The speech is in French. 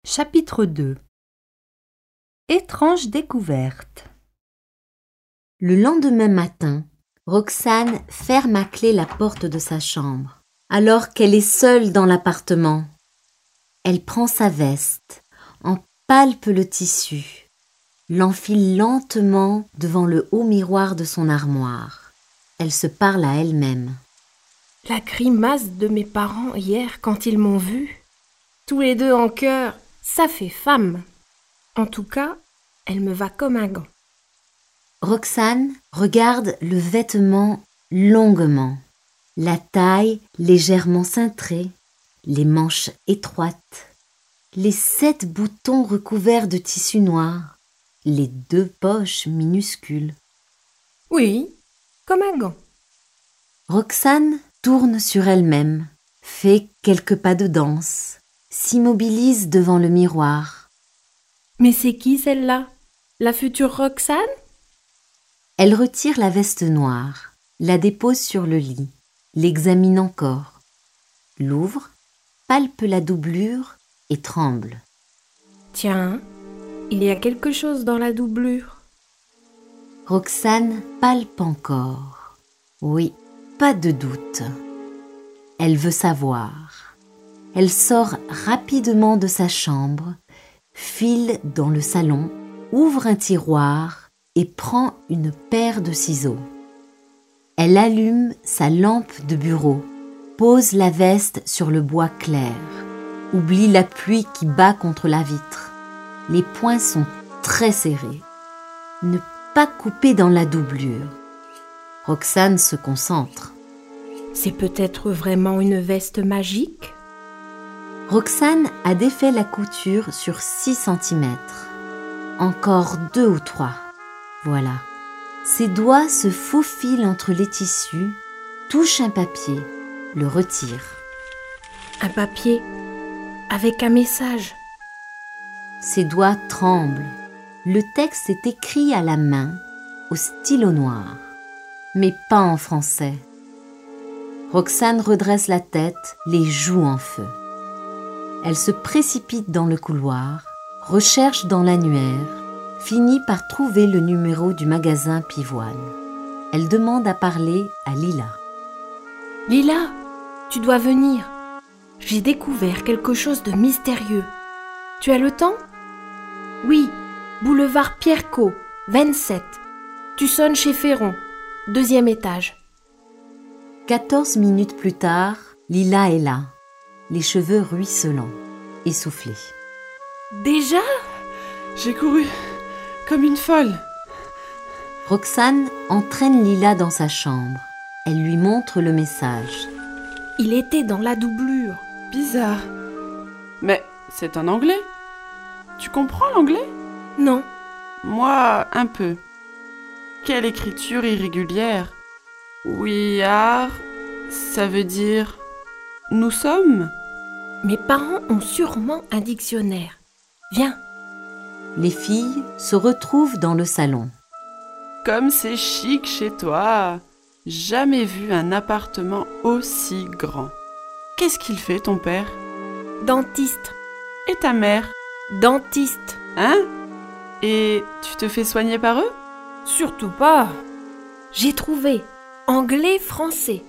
Chapitre 2. Étrange découverte. Le lendemain matin, Roxane ferme à clé la porte de sa chambre, alors qu'elle est seule dans l'appartement. Elle prend sa veste, en palpe le tissu, l'enfile lentement devant le haut miroir de son armoire. Elle se parle à elle-même. La grimace de mes parents hier quand ils m'ont vue, tous les deux en chœur, ça fait femme. En tout cas, elle me va comme un gant. Roxane regarde le vêtement longuement, la taille légèrement cintrée, les manches étroites, les 7 boutons recouverts de tissu noir, les 2 poches minuscules. Oui, comme un gant. Roxane tourne sur elle-même, fait quelques pas de danse, s'immobilise devant le miroir. Mais c'est qui celle-là? La future Roxane? Elle retire la veste noire, la dépose sur le lit, l'examine encore, l'ouvre, palpe la doublure et tremble. Tiens, il y a quelque chose dans la doublure. Roxane palpe encore. Oui, pas de doute. Elle veut savoir. Elle sort rapidement de sa chambre, file dans le salon, ouvre un tiroir et prend une paire de ciseaux. Elle allume sa lampe de bureau, pose la veste sur le bois clair, oublie la pluie qui bat contre la vitre. Les poings sont très serrés. Ne pas couper dans la doublure. Roxane se concentre. C'est peut-être vraiment une veste magique? Roxane a défait la couture sur 6 cm. Encore 2 ou 3. Voilà. Ses doigts se faufilent entre les tissus, touche un papier, le retire. Un papier avec un message. Ses doigts tremblent. Le texte est écrit à la main, au stylo noir, mais pas en français. Roxane redresse la tête, les joues en feu. Elle se précipite dans le couloir, recherche dans l'annuaire, finit par trouver le numéro du magasin Pivoine. Elle demande à parler à Lila. « Lila, tu dois venir. J'ai découvert quelque chose de mystérieux. Tu as le temps? Oui, boulevard Pierrecot, 27. Tu sonnes chez Ferron, 2e étage. » 14 minutes plus tard, Lila est là, les cheveux ruisselants, essoufflés. Déjà? J'ai couru comme une folle. Roxane entraîne Lila dans sa chambre. Elle lui montre le message. Il était dans la doublure. Bizarre. Mais c'est en anglais. Tu comprends l'anglais? Non. Moi, un peu. Quelle écriture irrégulière. We are, ça veut dire nous sommes. Mes parents ont sûrement un dictionnaire. Viens. Les filles se retrouvent dans le salon. Comme c'est chic chez toi. Jamais vu un appartement aussi grand. Qu'est-ce qu'il fait ton père? Dentiste. Et ta mère? Dentiste. Hein? Et tu te fais soigner par eux? Surtout pas. J'ai trouvé anglais-français.